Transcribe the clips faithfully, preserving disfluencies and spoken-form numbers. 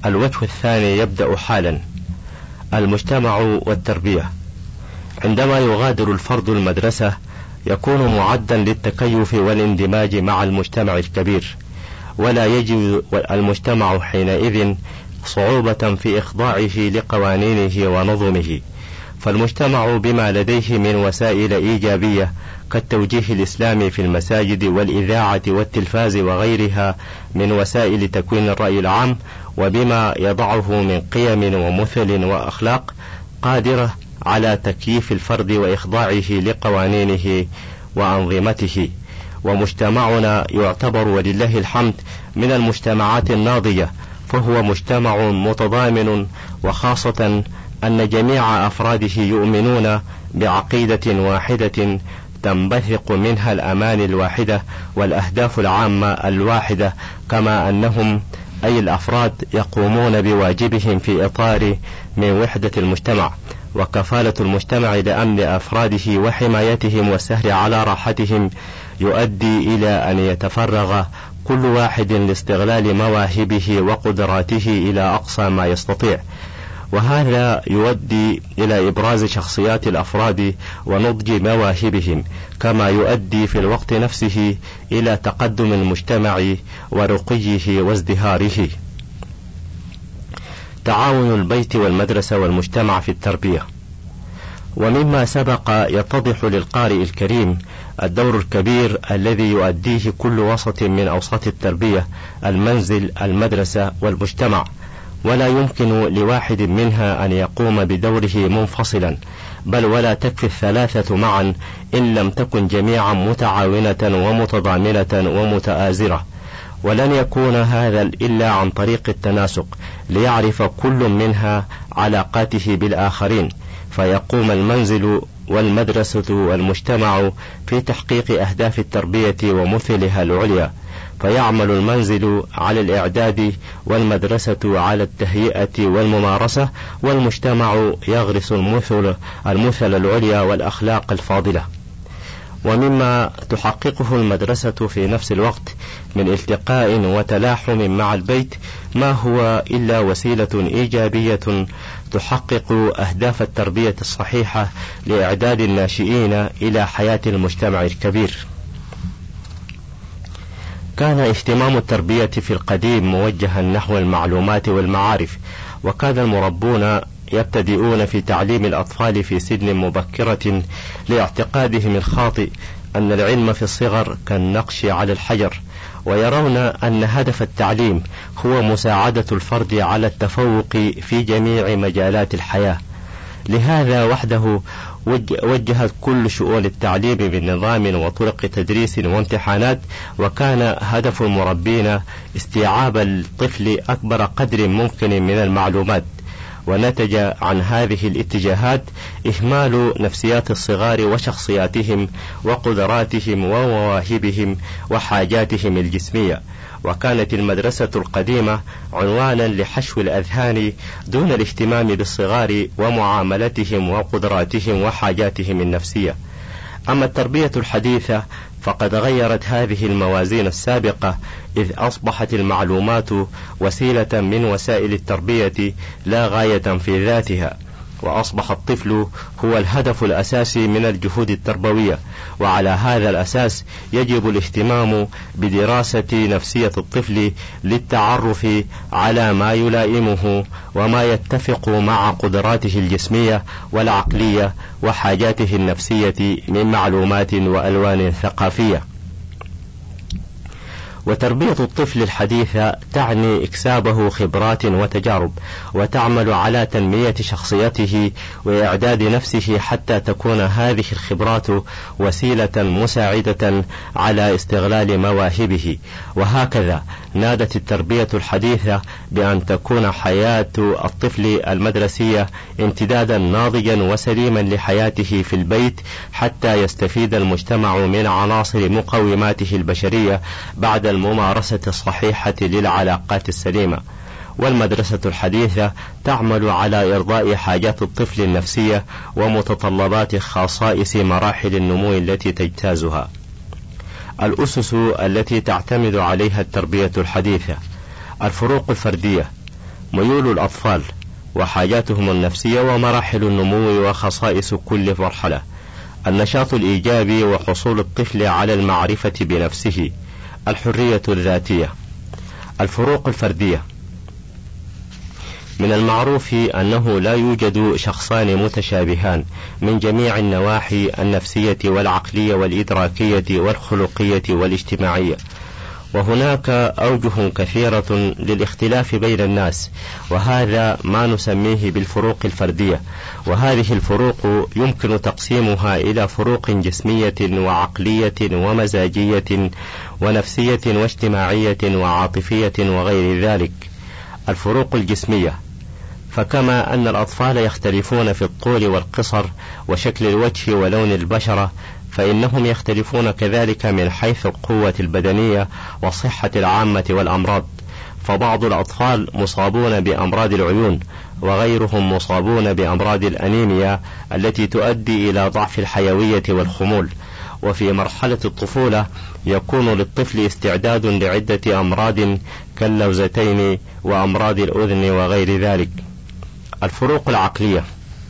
الوجه الثاني يبدأ حالا. المجتمع والتربية. عندما يغادر الفرد المدرسة يكون معدا للتكيف والاندماج مع المجتمع الكبير، ولا يجد المجتمع حينئذ صعوبة في إخضاعه لقوانينه ونظمه، فالمجتمع بما لديه من وسائل إيجابية كالتوجيه الإسلامي في المساجد والإذاعة والتلفاز وغيرها من وسائل تكوين الرأي العام، وبما يضعه من قيم ومثل وأخلاق قادرة على تكييف الفرد وإخضاعه لقوانينه وأنظمته. ومجتمعنا يعتبر ولله الحمد من المجتمعات الناضجة، فهو مجتمع متضامن، وخاصة أن جميع أفراده يؤمنون بعقيدة واحدة تنبثق منها الأماني الواحدة والأهداف العامة الواحدة، كما أنهم أي الأفراد يقومون بواجبهم في إطار من وحدة المجتمع وكفالة المجتمع لأمن أفراده وحمايتهم والسهر على راحتهم، يؤدي إلى أن يتفرغ كل واحد لاستغلال مواهبه وقدراته إلى أقصى ما يستطيع، وهذا يؤدي إلى إبراز شخصيات الأفراد ونضج مواهبهم، كما يؤدي في الوقت نفسه إلى تقدم المجتمع ورقيه وازدهاره. تعاون البيت والمدرسة والمجتمع في التربية. ومما سبق يتضح للقارئ الكريم الدور الكبير الذي يؤديه كل وسط من أوساط التربية، المنزل، المدرسة والمجتمع، ولا يمكن لواحد منها أن يقوم بدوره منفصلا، بل ولا تكفي الثلاثة معا إن لم تكن جميعا متعاونة ومتضامنة ومتآزرة، ولن يكون هذا إلا عن طريق التناسق، ليعرف كل منها علاقاته بالآخرين، فيقوم المنزل والمدرسة والمجتمع في تحقيق أهداف التربية ومثلها العليا، فيعمل المنزل على الإعداد والمدرسة على التهيئة والممارسة، والمجتمع يغرس المثل, المثل العليا والأخلاق الفاضلة. ومما تحققه المدرسة في نفس الوقت من التقاء وتلاحم مع البيت ما هو إلا وسيلة إيجابية تحقق أهداف التربية الصحيحة لإعداد الناشئين إلى حياة المجتمع الكبير. كان اهتمام التربية في القديم موجها نحو المعلومات والمعارف، وكان المربون يبتدئون في تعليم الأطفال في سن مبكرة لاعتقادهم الخاطئ أن العلم في الصغر كالنقش على الحجر، ويرون أن هدف التعليم هو مساعدة الفرد على التفوق في جميع مجالات الحياة. لهذا وحده وجهت كل شؤون التعليم بنظام وطرق تدريس وامتحانات، وكان هدف المربين استيعاب الطفل أكبر قدر ممكن من المعلومات، ونتج عن هذه الاتجاهات إهمال نفسيات الصغار وشخصياتهم وقدراتهم ومواهبهم وحاجاتهم الجسمية. وكانت المدرسة القديمة عنوانا لحشو الأذهان دون الاهتمام بالصغار ومعاملتهم وقدراتهم وحاجاتهم النفسية. أما التربية الحديثة فقد غيرت هذه الموازين السابقة، إذ أصبحت المعلومات وسيلة من وسائل التربية لا غاية في ذاتها، وأصبح الطفل هو الهدف الأساسي من الجهود التربوية، وعلى هذا الأساس يجب الاهتمام بدراسة نفسية الطفل للتعرف على ما يلائمه وما يتفق مع قدراته الجسمية والعقلية وحاجاته النفسية من معلومات وألوان ثقافية. وتربية الطفل الحديثة تعني إكسابه خبرات وتجارب، وتعمل على تنمية شخصيته وإعداد نفسه حتى تكون هذه الخبرات وسيلة مساعدة على استغلال مواهبه. وهكذا نادت التربية الحديثة بأن تكون حياة الطفل المدرسية امتدادا ناضجا وسليما لحياته في البيت، حتى يستفيد المجتمع من عناصر مقوماته البشرية بعد الممارسة الصحيحة للعلاقات السليمة. والمدرسة الحديثة تعمل على إرضاء حاجات الطفل النفسية ومتطلبات خصائص مراحل النمو التي تجتازها. الأسس التي تعتمد عليها التربية الحديثة: الفروق الفردية، ميول الأطفال وحاجاتهم النفسية ومراحل النمو وخصائص كل مرحلة، النشاط الإيجابي وحصول الطفل على المعرفة بنفسه، الحرية الذاتية. الفروق الفردية. من المعروف أنه لا يوجد شخصان متشابهان من جميع النواحي النفسية والعقلية والإدراكية والخلقية والاجتماعية، وهناك أوجه كثيرة للاختلاف بين الناس، وهذا ما نسميه بالفروق الفردية. وهذه الفروق يمكن تقسيمها إلى فروق جسمية وعقلية ومزاجية ونفسية واجتماعية وعاطفية وغير ذلك. الفروق الجسمية، فكما أن الأطفال يختلفون في الطول والقصر وشكل الوجه ولون البشرة، فإنهم يختلفون كذلك من حيث القوة البدنية والصحة العامة والأمراض، فبعض الأطفال مصابون بأمراض العيون، وغيرهم مصابون بأمراض الأنيميا التي تؤدي إلى ضعف الحيوية والخمول. وفي مرحلة الطفولة يكون للطفل استعداد لعدة أمراض كاللوزتين وأمراض الأذن وغير ذلك. الفروق العقلية،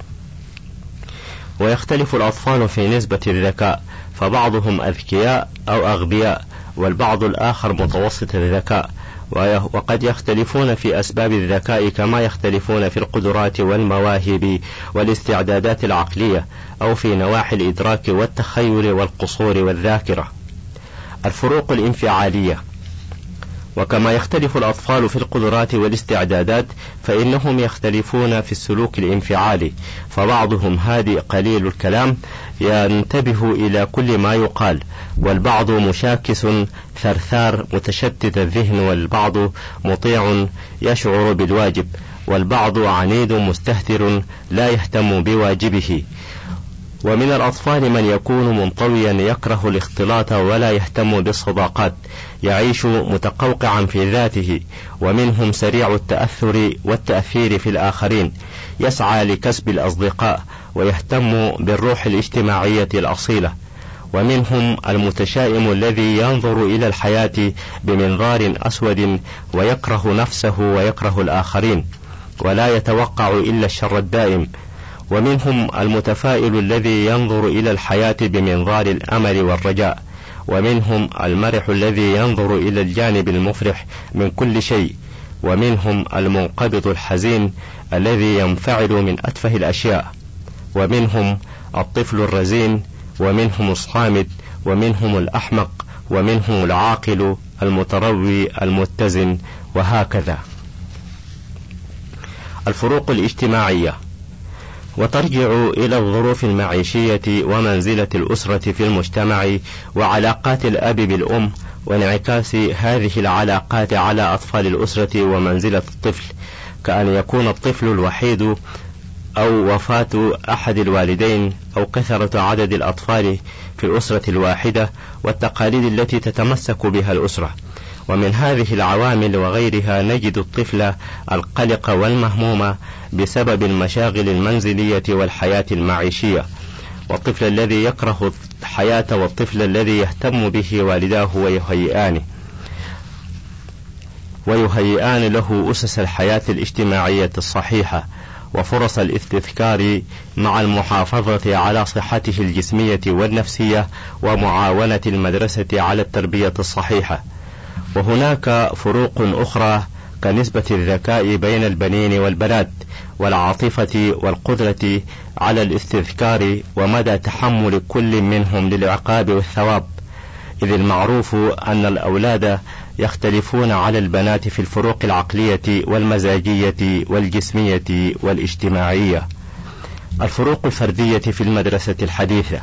ويختلف الأطفال في نسبة الذكاء، فبعضهم أذكياء أو أغبياء، والبعض الآخر متوسط الذكاء، وقد يختلفون في أسباب الذكاء كما يختلفون في القدرات والمواهب والاستعدادات العقلية، أو في نواحي الإدراك والتخيل والقصور والذاكرة. الفروق الانفعالية، وكما يختلف الأطفال في القدرات والاستعدادات، فإنهم يختلفون في السلوك الانفعالي، فبعضهم هادئ قليل الكلام ينتبه إلى كل ما يقال، والبعض مشاكس ثرثار متشتت الذهن، والبعض مطيع يشعر بالواجب، والبعض عنيد مستهتر لا يهتم بواجبه. ومن الأطفال من يكون منطويا يكره الاختلاط ولا يهتم بالصداقات، يعيش متقوقعا في ذاته، ومنهم سريع التأثر والتأثير في الآخرين، يسعى لكسب الأصدقاء ويهتم بالروح الاجتماعية الأصيلة. ومنهم المتشائم الذي ينظر إلى الحياة بمنظار أسود ويكره نفسه ويكره الآخرين ولا يتوقع إلا الشر الدائم. ومنهم المتفائل الذي ينظر إلى الحياة بمنظار الأمل والرجاء. ومنهم المرح الذي ينظر إلى الجانب المفرح من كل شيء. ومنهم المنقبض الحزين الذي ينفعل من أتفه الأشياء. ومنهم الطفل الرزين، ومنهم الصامت، ومنهم الأحمق، ومنهم العاقل المتروي المتزن، وهكذا. الفروق الاجتماعية، وترجع إلى الظروف المعيشية ومنزلة الأسرة في المجتمع وعلاقات الأب بالأم، وانعكاس هذه العلاقات على أطفال الأسرة ومنزلة الطفل، كأن يكون الطفل الوحيد أو وفاة أحد الوالدين أو كثرة عدد الأطفال في الأسرة الواحدة والتقاليد التي تتمسك بها الأسرة. ومن هذه العوامل وغيرها نجد الطفل القلق والمهموم بسبب المشاغل المنزلية والحياة المعيشية، والطفل الذي يكره الحياة، والطفل الذي يهتم به والداه ويهيئانه ويهيئان له أسس الحياة الاجتماعية الصحيحة وفرص الاستذكار، مع المحافظة على صحته الجسمية والنفسية ومعاونة المدرسة على التربية الصحيحة. وهناك فروق أخرى كنسبة الذكاء بين البنين والبنات، والعاطفة والقدرة على الاستذكار، ومدى تحمل كل منهم للعقاب والثواب، إذ المعروف أن الأولاد يختلفون على البنات في الفروق العقلية والمزاجية والجسمية والاجتماعية. الفروق الفردية في المدرسة الحديثة،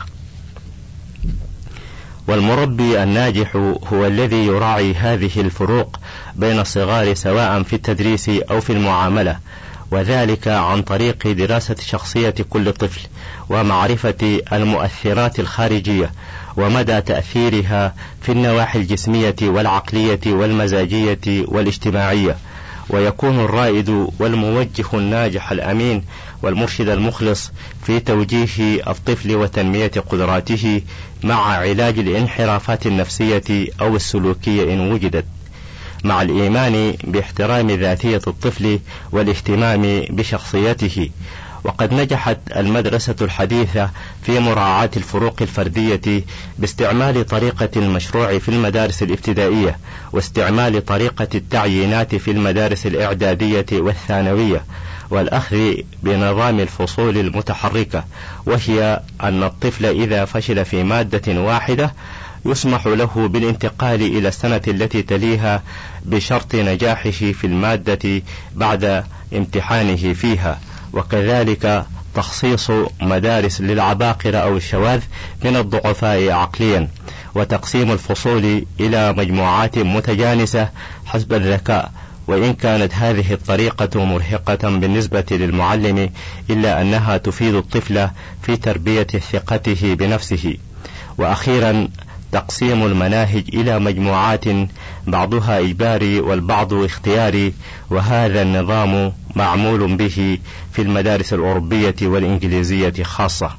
والمربي الناجح هو الذي يراعي هذه الفروق بين الصغار سواء في التدريس أو في المعاملة، وذلك عن طريق دراسة شخصية كل طفل ومعرفة المؤثرات الخارجية ومدى تأثيرها في النواحي الجسمية والعقلية والمزاجية والاجتماعية. ويكون الرائد والموجه الناجح الأمين والمرشد المخلص في توجيه الطفل وتنمية قدراته مع علاج الانحرافات النفسية أو السلوكية إن وجدت. مع الإيمان باحترام ذاتية الطفل والاهتمام بشخصيته. وقد نجحت المدرسة الحديثة في مراعاة الفروق الفردية باستعمال طريقة المشروع في المدارس الابتدائية، واستعمال طريقة التعيينات في المدارس الإعدادية والثانوية، والأخذ بنظام الفصول المتحركة، وهي أن الطفل إذا فشل في مادة واحدة يسمح له بالانتقال إلى السنة التي تليها بشرط نجاحه في المادة بعد امتحانه فيها. وكذلك تخصيص مدارس للعباقرة أو الشواذ من الضعفاء عقليا، وتقسيم الفصول إلى مجموعات متجانسة حسب الذكاء. وإن كانت هذه الطريقة مرهقة بالنسبة للمعلم إلا أنها تفيد الطفل في تربية ثقته بنفسه. وأخيرا تقسيم المناهج إلى مجموعات بعضها إجباري والبعض اختياري، وهذا النظام معمول به في المدارس الأوروبية والإنجليزية خاصة.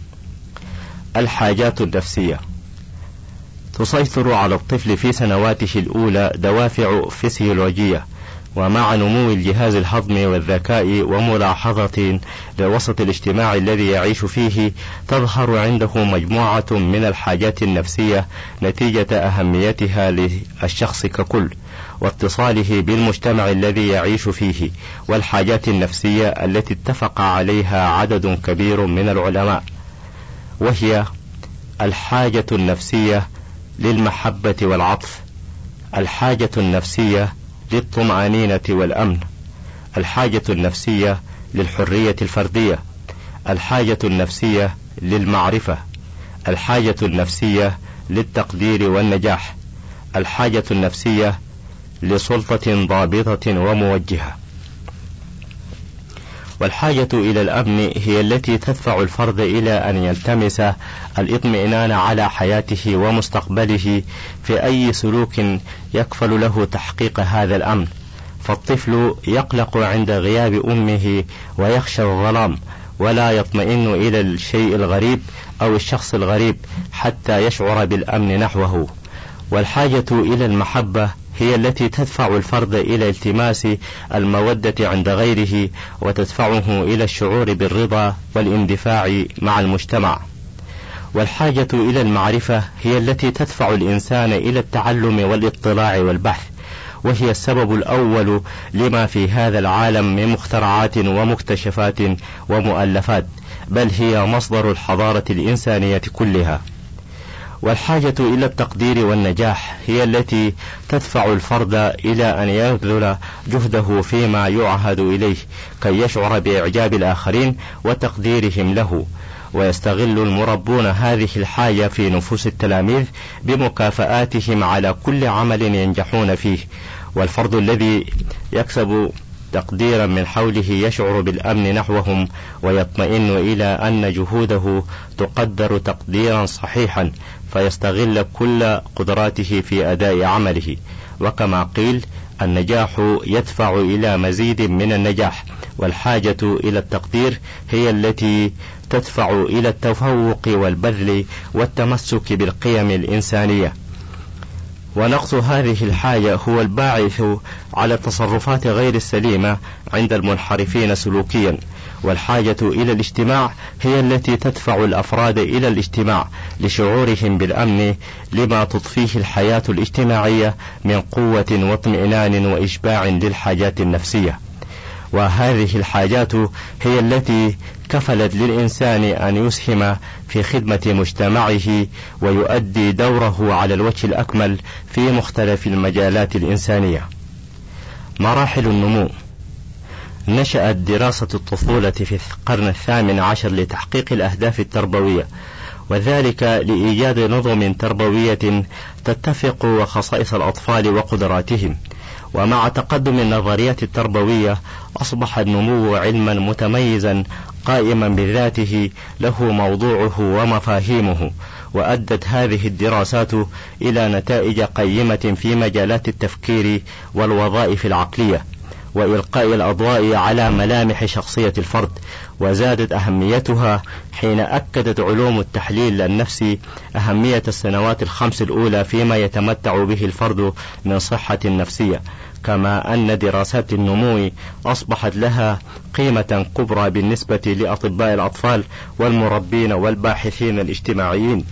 الحاجات النفسية تسيطر على الطفل في سنواته الأولى دوافع فسيولوجية، ومع نمو الجهاز الهضمي والذكاء وملاحظة للوسط الاجتماعي الذي يعيش فيه تظهر عنده مجموعة من الحاجات النفسية نتيجة أهميتها للشخص ككل واتصاله بالمجتمع الذي يعيش فيه، والحاجات النفسية التي اتفق عليها عدد كبير من العلماء، وهي الحاجة النفسية للمحبة والعطف، الحاجة النفسية للطمأنينة والأمن، الحاجة النفسية للحرية الفردية، الحاجة النفسية للمعرفة، الحاجة النفسية للتقدير والنجاح، الحاجة النفسية لسلطة ضابطة وموجهة. والحاجة إلى الأمن هي التي تدفع الفرد إلى أن يلتمس الاطمئنان على حياته ومستقبله في أي سلوك يكفل له تحقيق هذا الأمن. فالطفل يقلق عند غياب أمه ويخشى الظلام، ولا يطمئن إلى الشيء الغريب أو الشخص الغريب حتى يشعر بالأمن نحوه. والحاجة إلى المحبة هي التي تدفع الفرد إلى التماس المودة عند غيره، وتدفعه إلى الشعور بالرضا والاندفاع مع المجتمع. والحاجة إلى المعرفة هي التي تدفع الإنسان إلى التعلم والاطلاع والبحث، وهي السبب الأول لما في هذا العالم من مخترعات ومكتشفات ومؤلفات، بل هي مصدر الحضارة الإنسانية كلها. والحاجة إلى التقدير والنجاح هي التي تدفع الفرد إلى أن يبذل جهده فيما يعهد إليه كي يشعر بإعجاب الآخرين وتقديرهم له. ويستغل المربون هذه الحاجة في نفوس التلاميذ بمكافآتهم على كل عمل ينجحون فيه. والفرد الذي يكسب تقديرا من حوله يشعر بالأمن نحوهم، ويطمئن إلى أن جهوده تقدر تقديرا صحيحا، فيستغل كل قدراته في أداء عمله. وكما قيل: النجاح يدفع إلى مزيد من النجاح، والحاجة إلى التقدير هي التي تدفع إلى التفوق والبذل والتمسك بالقيم الإنسانية. ونقص هذه الحاجة هو الباعث على التصرفات غير السليمة عند المنحرفين سلوكيا. والحاجة إلى الاجتماع هي التي تدفع الأفراد إلى الاجتماع لشعورهم بالأمن لما تضفيه الحياة الاجتماعية من قوة واطمئنان وإشباع للحاجات النفسية. وهذه الحاجات هي التي كفلت للإنسان أن يسهم في خدمة مجتمعه ويؤدي دوره على الوجه الأكمل في مختلف المجالات الإنسانية. مراحل النمو. نشأت دراسة الطفولة في القرن الثامن عشر لتحقيق الأهداف التربوية، وذلك لإيجاد نظم تربوية تتفق وخصائص الأطفال وقدراتهم. ومع تقدم النظريات التربوية أصبح النمو علما متميزا قائما بذاته له موضوعه ومفاهيمه. وأدت هذه الدراسات إلى نتائج قيمة في مجالات التفكير والوظائف العقلية. وإلقاء الأضواء على ملامح شخصية الفرد، وزادت أهميتها حين أكدت علوم التحليل النفسي أهمية السنوات الخمس الأولى فيما يتمتع به الفرد من صحة نفسية، كما أن دراسات النمو أصبحت لها قيمة كبرى بالنسبة لأطباء الأطفال والمربين والباحثين الاجتماعيين.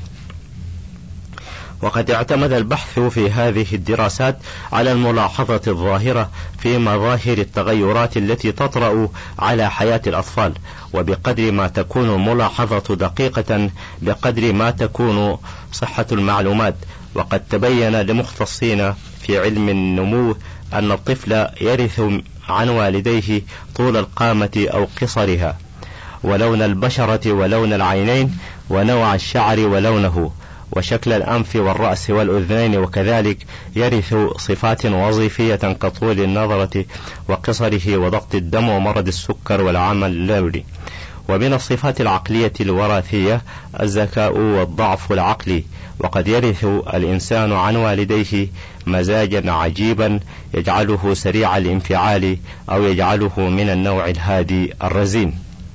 وقد اعتمد البحث في هذه الدراسات على الملاحظة الظاهرة في مظاهر التغيرات التي تطرأ على حياة الأطفال، وبقدر ما تكون الملاحظة دقيقة بقدر ما تكون صحة المعلومات. وقد تبين لمختصين في علم النمو أن الطفل يرث عن والديه طول القامة أو قصرها، ولون البشرة ولون العينين، ونوع الشعر ولونه، وشكل الأنف والرأس والأذنين، وكذلك يرث صفات وظيفية كطول النظرة وقصره وضغط الدم ومرض السكر والعمى اللوري. ومن الصفات العقلية الوراثية الذكاء والضعف العقلي، وقد يرث الإنسان عن والديه مزاجا عجيبا يجعله سريع الانفعال أو يجعله من النوع الهادي الرزين.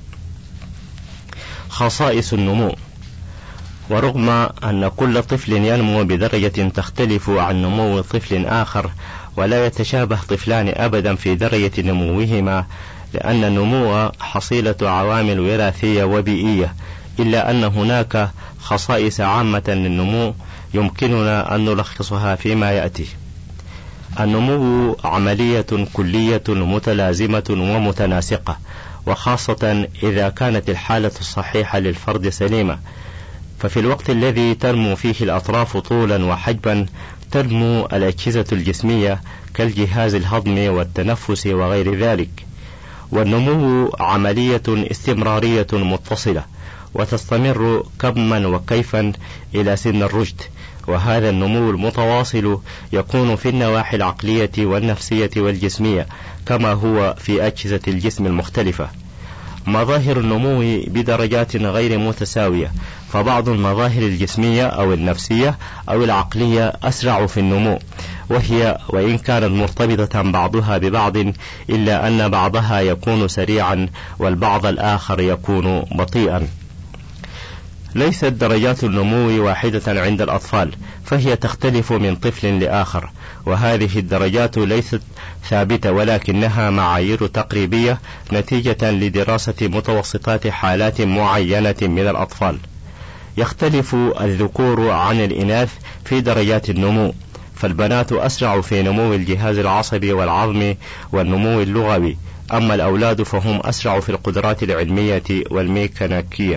خصائص النمو. ورغم أن كل طفل ينمو بدرجة تختلف عن نمو طفل آخر، ولا يتشابه طفلان أبدا في درجة نموهما، لأن النمو حصيلة عوامل وراثية وبيئية، إلا أن هناك خصائص عامة للنمو يمكننا أن نلخصها فيما يأتي. النمو عملية كلية متلازمة ومتناسقة، وخاصة إذا كانت الحالة الصحيحة للفرد سليمة، ففي الوقت الذي تنمو فيه الأطراف طولا وحجبا تنمو الأجهزة الجسمية كالجهاز الهضمي والتنفس وغير ذلك. والنمو عملية استمرارية متصلة، وتستمر كما وكيفا إلى سن الرشد، وهذا النمو المتواصل يكون في النواحي العقلية والنفسية والجسمية كما هو في أجهزة الجسم المختلفة. مظاهر النمو بدرجات غير متساوية، فبعض المظاهر الجسمية أو النفسية أو العقلية أسرع في النمو، وهي وإن كانت مرتبطة بعضها ببعض إلا أن بعضها يكون سريعا والبعض الآخر يكون بطيئا. ليست درجات النمو واحدة عند الأطفال، فهي تختلف من طفل لآخر، وهذه الدرجات ليست ثابتة ولكنها معايير تقريبية نتيجة لدراسة متوسطات حالات معينة من الأطفال. يختلف الذكور عن الإناث في درجات النمو، فالبنات أسرع في نمو الجهاز العصبي والعظمي والنمو اللغوي، أما الأولاد فهم أسرع في القدرات العلمية والميكانيكية.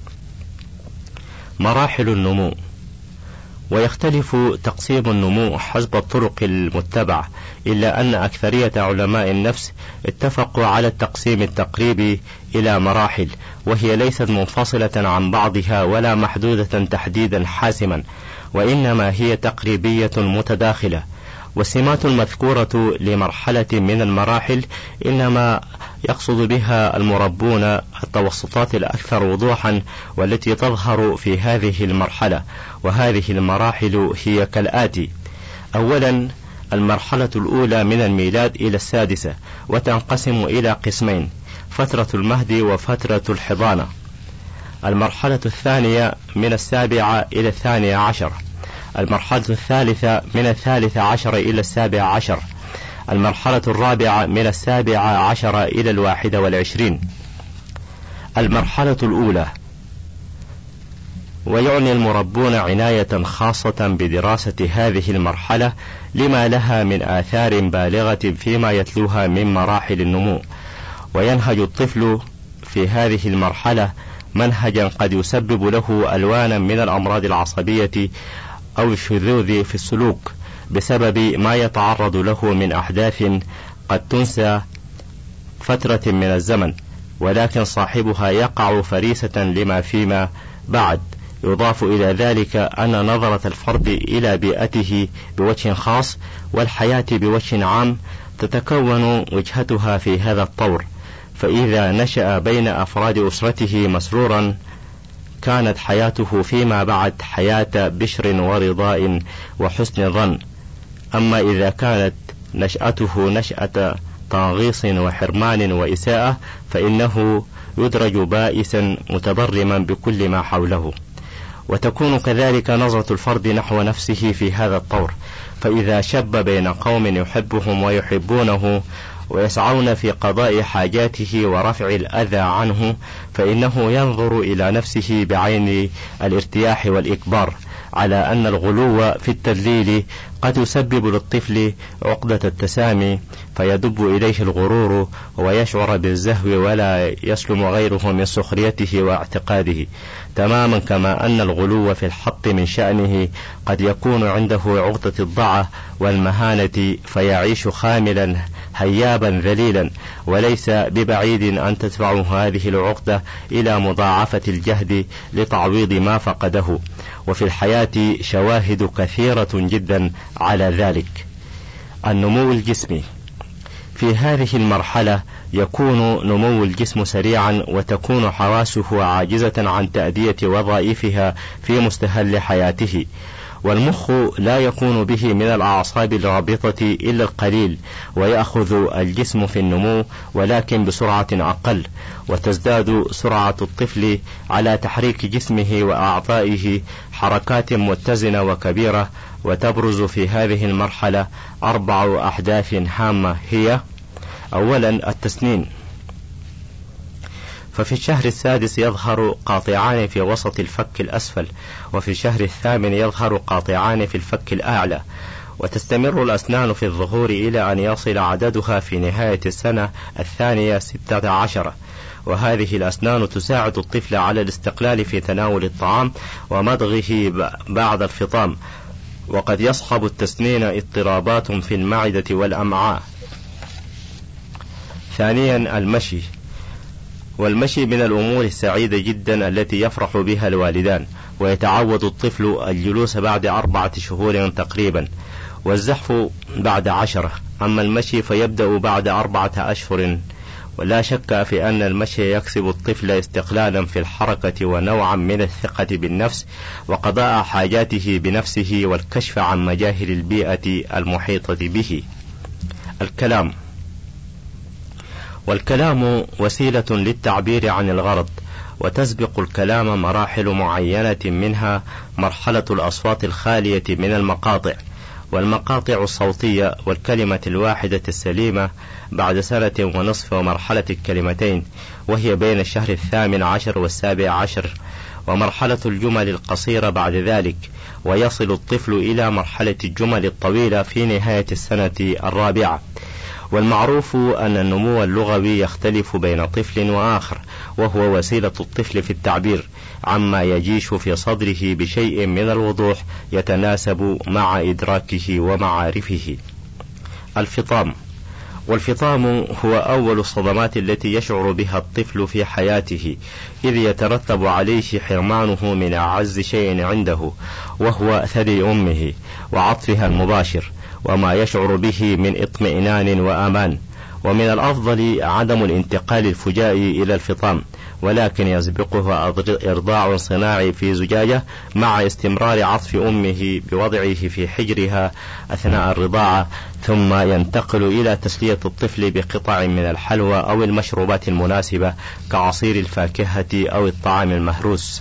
مراحل النمو. ويختلف تقسيم النمو حسب الطرق المتبعة، إلا أن أكثرية علماء النفس اتفقوا على التقسيم التقريبي إلى مراحل، وهي ليست منفصلة عن بعضها ولا محدودة تحديدا حاسما، وإنما هي تقريبية متداخلة. والسمات المذكورة لمرحلة من المراحل إنما يقصد بها المربون التوسطات الأكثر وضوحا والتي تظهر في هذه المرحلة، وهذه المراحل هي كالآتي: أولا، المرحلة الأولى من الميلاد إلى السادسة، وتنقسم إلى قسمين: فترة المهد وفترة الحضانة. المرحلة الثانية من السابعة إلى الثانية عشر. المرحلة الثالثة من الثالثة عشر إلى السابع عشر. المرحلة الرابعة من السابعة عشر إلى الواحدة والعشرين. المرحلة الأولى. ويعني المربون عناية خاصة بدراسة هذه المرحلة لما لها من آثار بالغة فيما يتلوها من مراحل النمو، وينهج الطفل في هذه المرحلة منهجا قد يسبب له ألوانا من الأمراض العصبية أو الشذوذ في السلوك بسبب ما يتعرض له من أحداث قد تنسى فترة من الزمن، ولكن صاحبها يقع فريسة لما فيما بعد. يضاف إلى ذلك أن نظرة الفرد إلى بيئته بوجه خاص والحياة بوجه عام تتكون وجهتها في هذا الطور، فإذا نشأ بين أفراد أسرته مسرورا كانت حياته فيما بعد حياة بشر ورضاء وحسن ظن. أما إذا كانت نشأته نشأة تنغيص وحرمان وإساءة، فإنه يدرج بائسا متضرما بكل ما حوله. وتكون كذلك نظرة الفرد نحو نفسه في هذا الطور، فإذا شب بين قوم يحبهم ويحبونه ويسعون في قضاء حاجاته ورفع الأذى عنه، فإنه ينظر إلى نفسه بعين الارتياح والإكبار على أن الغلو في التدليل قد يسبب للطفل عقدة التسامي، فيدب إليه الغرور ويشعر بالزهو ولا يسلم غيره من سخريته واعتقاده، تماما كما أن الغلو في الحط من شأنه قد يكون عنده عقدة الضعة والمهانة، فيعيش خاملا هيابا ذليلا، وليس ببعيد أن تدفعه هذه العقدة إلى مضاعفة الجهد لتعويض ما فقده. وفي الحياة شواهد كثيرة جدا على ذلك. النمو الجسمي: في هذه المرحلة يكون نمو الجسم سريعا، وتكون حواسه عاجزة عن تأدية وظائفها في مستهل حياته، والمخ لا يكون به من الأعصاب الرابطة إلا القليل، ويأخذ الجسم في النمو ولكن بسرعة أقل، وتزداد سرعة الطفل على تحريك جسمه وأعضائه حركات متزنة وكبيرة. وتبرز في هذه المرحلة أربع أحداث هامة، هي: أولا التسنين، ففي الشهر السادس يظهر قاطعان في وسط الفك الأسفل، وفي الشهر الثامن يظهر قاطعان في الفك الأعلى، وتستمر الأسنان في الظهور إلى أن يصل عددها في نهاية السنة الثانية ستة عشر. وهذه الأسنان تساعد الطفل على الاستقلال في تناول الطعام ومضغه بعد الفطام، وقد يصحب التسنين اضطرابات في المعدة والأمعاء. ثانيا المشي، والمشي من الأمور السعيدة جدا التي يفرح بها الوالدان، ويتعود الطفل الجلوس بعد أربعة شهور تقريبا، والزحف بعد عشرة. أما المشي فيبدأ بعد أربعة أشهر، ولا شك في أن المشي يكسب الطفل استقلالا في الحركة ونوعا من الثقة بالنفس وقضاء حاجاته بنفسه والكشف عن مجاهل البيئة المحيطة به. الكلام، والكلام وسيلة للتعبير عن الغرض، وتسبق الكلام مراحل معينة، منها مرحلة الأصوات الخالية من المقاطع، والمقاطع الصوتية والكلمة الواحدة السليمة بعد سنة ونصف، ومرحلة الكلمتين وهي بين الشهر الثامن عشر والسابع عشر، ومرحلة الجمل القصيرة بعد ذلك، ويصل الطفل إلى مرحلة الجمل الطويلة في نهاية السنة الرابعة. والمعروف أن النمو اللغوي يختلف بين طفل وآخر، وهو وسيلة الطفل في التعبير عما يجيش في صدره بشيء من الوضوح يتناسب مع إدراكه ومعارفه. الفطام، والفطام هو أول الصدمات التي يشعر بها الطفل في حياته، إذ يترتب عليه حرمانه من أعز شيء عنده، وهو ثدي أمه وعطفها المباشر، وما يشعر به من اطمئنان وأمان. ومن الأفضل عدم الانتقال الفجائي إلى الفطام، ولكن يسبقه إرضاع صناعي في زجاجة مع استمرار عطف أمه بوضعه في حجرها أثناء الرضاعة، ثم ينتقل إلى تسلية الطفل بقطع من الحلوى أو المشروبات المناسبة كعصير الفاكهة أو الطعام المهروس.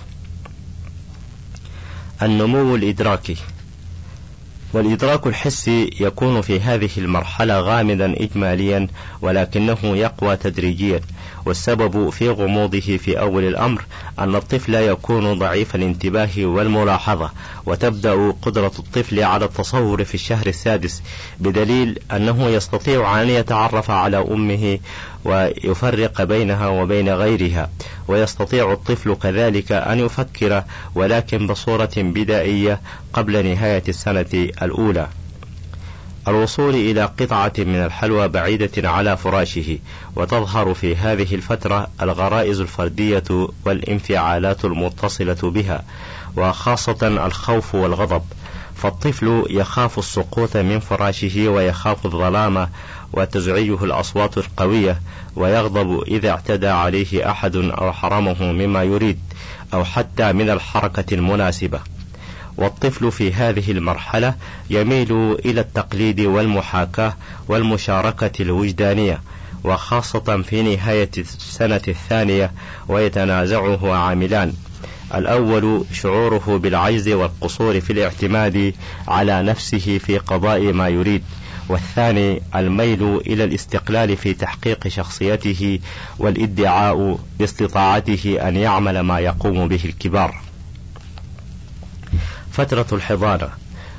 النمو الإدراكي، والإدراك الحسي يكون في هذه المرحلة غامضا إجماليا، ولكنه يقوى تدريجيا، والسبب في غموضه في أول الأمر أن الطفل يكون ضعيف الانتباه والملاحظة، وتبدأ قدرة الطفل على التصور في الشهر السادس، بدليل أنه يستطيع أن يتعرف على أمه ويفرق بينها وبين غيرها، ويستطيع الطفل كذلك أن يفكر ولكن بصورة بدائية قبل نهاية السنة الأولى. الوصول إلى قطعة من الحلوى بعيدة على فراشه، وتظهر في هذه الفترة الغرائز الفردية والانفعالات المتصلة بها، وخاصة الخوف والغضب، فالطفل يخاف السقوط من فراشه ويخاف الظلام وتزعجه الأصوات القوية، ويغضب إذا اعتدى عليه أحد أو حرمه مما يريد أو حتى من الحركة المناسبة. والطفل في هذه المرحلة يميل إلى التقليد والمحاكاة والمشاركة الوجدانية، وخاصة في نهاية السنة الثانية، ويتنازعه عاملان: الأول شعوره بالعجز والقصور في الاعتماد على نفسه في قضاء ما يريد، والثاني الميل إلى الاستقلال في تحقيق شخصيته والادعاء باستطاعته أن يعمل ما يقوم به الكبار. فترة الحضانة،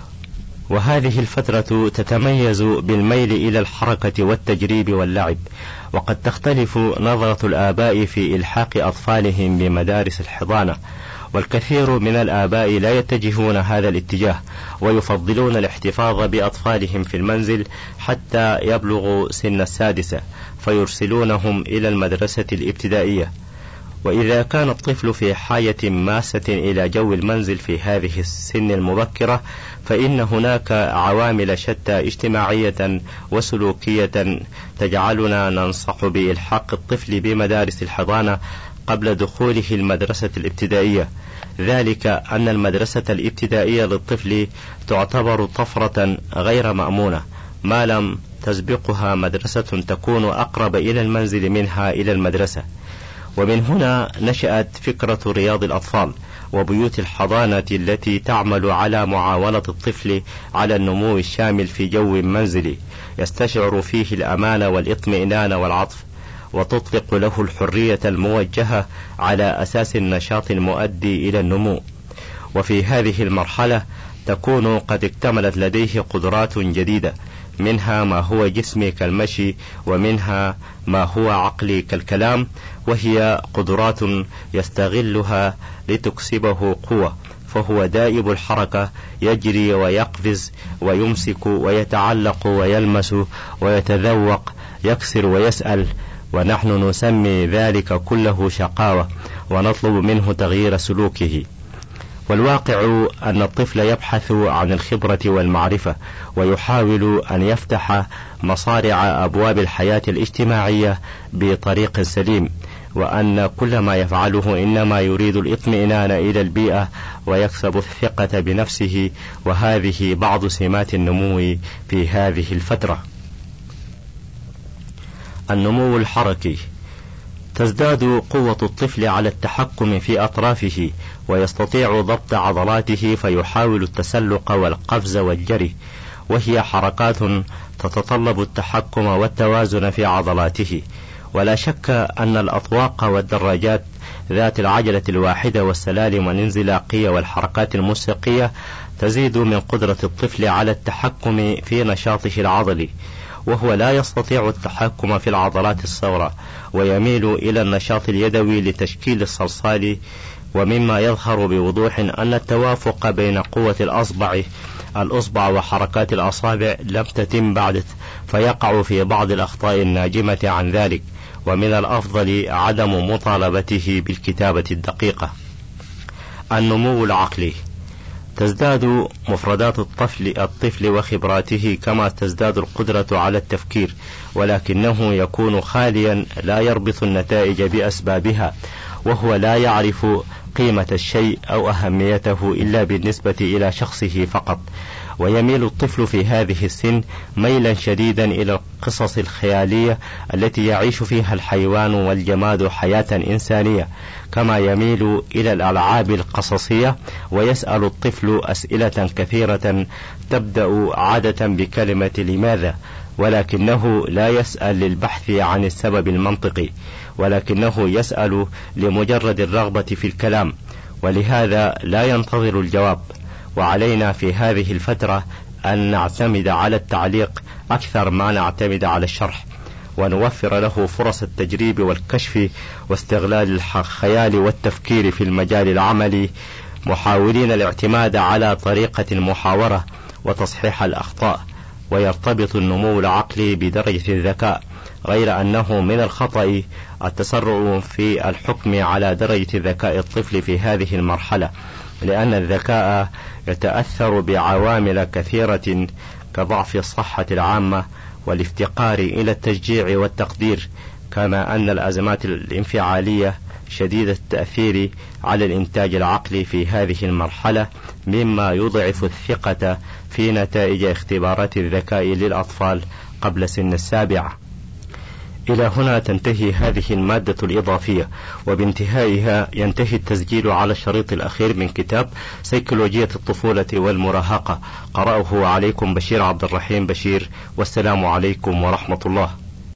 وهذه الفترة تتميز بالميل إلى الحركة والتجريب واللعب، وقد تختلف نظرة الآباء في إلحاق أطفالهم بمدارس الحضانة، والكثير من الآباء لا يتجهون هذا الاتجاه، ويفضلون الاحتفاظ بأطفالهم في المنزل حتى يبلغوا سن السادسة، فيرسلونهم إلى المدرسة الابتدائية. وإذا كان الطفل في حاجة ماسة إلى جو المنزل في هذه السن المبكرة، فإن هناك عوامل شتى اجتماعية وسلوكية تجعلنا ننصح بإلحاق الطفل بمدارس الحضانة قبل دخوله المدرسة الابتدائية، ذلك أن المدرسة الابتدائية للطفل تعتبر طفرة غير مأمونة ما لم تسبقها مدرسة تكون أقرب إلى المنزل منها إلى المدرسة. ومن هنا نشأت فكرة رياض الأطفال وبيوت الحضانة التي تعمل على معاونة الطفل على النمو الشامل في جو منزلي يستشعر فيه الأمان والاطمئنان والعطف، وتطلق له الحرية الموجهة على أساس النشاط المؤدي إلى النمو. وفي هذه المرحلة تكون قد اكتملت لديه قدرات جديدة، منها ما هو جسمي كالمشي، ومنها ما هو عقلي كالكلام، وهي قدرات يستغلها لتكسبه قوة، فهو دائب الحركة، يجري ويقفز ويمسك ويتعلق ويلمس ويتذوق، يكسر ويسأل، ونحن نسمي ذلك كله شقاوة، ونطلب منه تغيير سلوكه. والواقع أن الطفل يبحث عن الخبرة والمعرفة، ويحاول أن يفتح مصارع أبواب الحياة الاجتماعية بطريق سليم، وأن كل ما يفعله إنما يريد الاطمئنان إلى البيئة ويكسب الثقة بنفسه، وهذه بعض سمات النمو في هذه الفترة. النمو الحركي، تزداد قوة الطفل على التحكم في أطرافه، ويستطيع ضبط عضلاته، فيحاول التسلق والقفز والجري، وهي حركات تتطلب التحكم والتوازن في عضلاته. ولا شك أن الأطواق والدراجات ذات العجلة الواحدة والسلالم الانزلاقية والحركات الموسيقية تزيد من قدرة الطفل على التحكم في نشاطه العضلي، وهو لا يستطيع التحكم في العضلات الصغرى، ويميل إلى النشاط اليدوي لتشكيل الصلصال. ومما يظهر بوضوح أن التوافق بين قوة الأصبع الأصبع وحركات الأصابع لم تتم بعد، فيقع في بعض الأخطاء الناجمة عن ذلك، ومن الأفضل عدم مطالبته بالكتابة الدقيقة. النمو العقلي، تزداد مفردات الطفل الطفل وخبراته، كما تزداد القدرة على التفكير، ولكنه يكون خاليا لا يربط النتائج بأسبابها، وهو لا يعرف قيمة الشيء أو أهميته إلا بالنسبة إلى شخصه فقط. ويميل الطفل في هذه السن ميلا شديدا إلى القصص الخيالية التي يعيش فيها الحيوان والجماد حياة إنسانية، كما يميل إلى الألعاب القصصية. ويسأل الطفل أسئلة كثيرة تبدأ عادة بكلمة لماذا، ولكنه لا يسأل للبحث عن السبب المنطقي، ولكنه يسأل لمجرد الرغبة في الكلام، ولهذا لا ينتظر الجواب. وعلينا في هذه الفترة أن نعتمد على التعليق أكثر ما نعتمد على الشرح، ونوفر له فرص التجريب والكشف واستغلال الخيال والتفكير في المجال العملي، محاولين الاعتماد على طريقة المحاورة وتصحيح الأخطاء. ويرتبط النمو العقلي بدرجة الذكاء، غير أنه من الخطأ التسرع في الحكم على درجة ذكاء الطفل في هذه المرحلة، لأن الذكاء يتأثر بعوامل كثيرة كضعف الصحة العامة والافتقار إلى التشجيع والتقدير، كما أن الأزمات الانفعالية شديد التأثير على الإنتاج العقلي في هذه المرحلة، مما يضعف الثقة في نتائج اختبارات الذكاء للأطفال قبل سن السابعة. إلى هنا تنتهي هذه المادة الإضافية، وبانتهائها ينتهي التسجيل على الشريط الأخير من كتاب سيكولوجية الطفولة والمراهقة. قرأه عليكم بشير عبد الرحيم بشير، والسلام عليكم ورحمة الله.